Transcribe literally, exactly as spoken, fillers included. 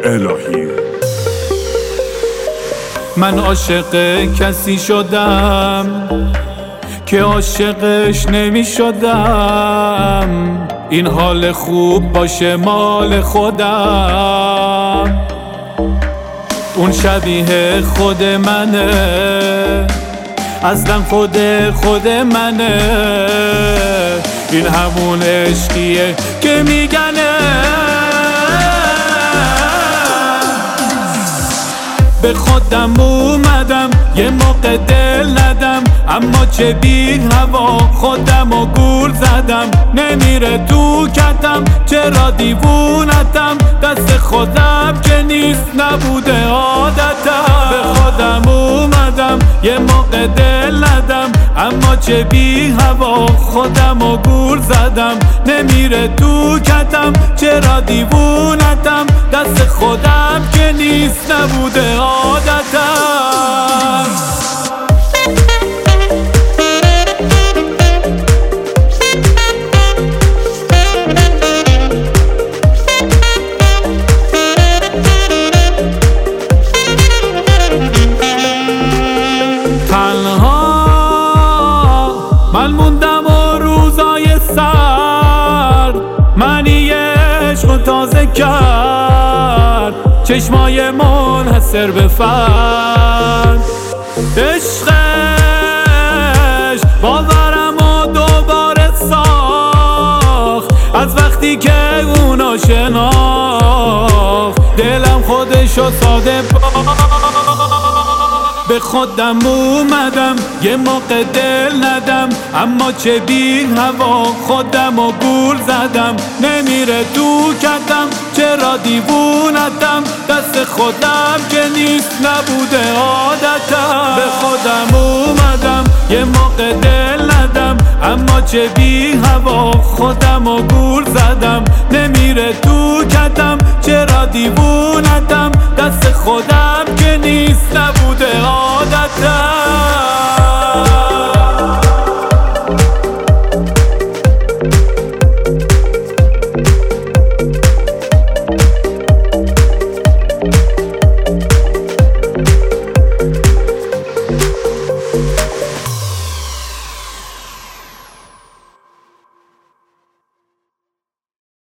الهی. من عاشق کسی شدم که عاشقش نمی شدم، این حال خوب باشه مال خودم. اون شبیه خود منه، اصلا خود خود منه، این همون عشقیه که میگنه. به خودم اومدم یه موقع دل ندم، اما چه بی هوا خودم و گول زدم. نمیره تو کتم چرا دیوونتم، دست خودم که نیست نبوده عادتم. به خودم اومدم یه موقع دل ندم، اما چه بی هوا خودم و گول زدم. نمیره تو کتم چرا دیوونتم، دست خودم که نیست نبوده عادتم. من موندم و روزای سرد منی عشق و تازه کرد، چشمای منحصر به فرد. عشقش باورم و دوباره ساخت، از وقتی که اونو شناخت دلم خودشو ساده باخت. به خودم اومدم یه موقع دل ندم، اما چه بی هوا خودم و گول زدم. نمیره تو کتم چرا دیوونتم، دست خودم که نیست نبوده عادتم. به خودم اومدم یه موقع دل ندم، اما چه بی هوا خودم و گول زدم. نمیره تو کتم چرا دیوونتم، دست خودم که نیست نبوده عادتم.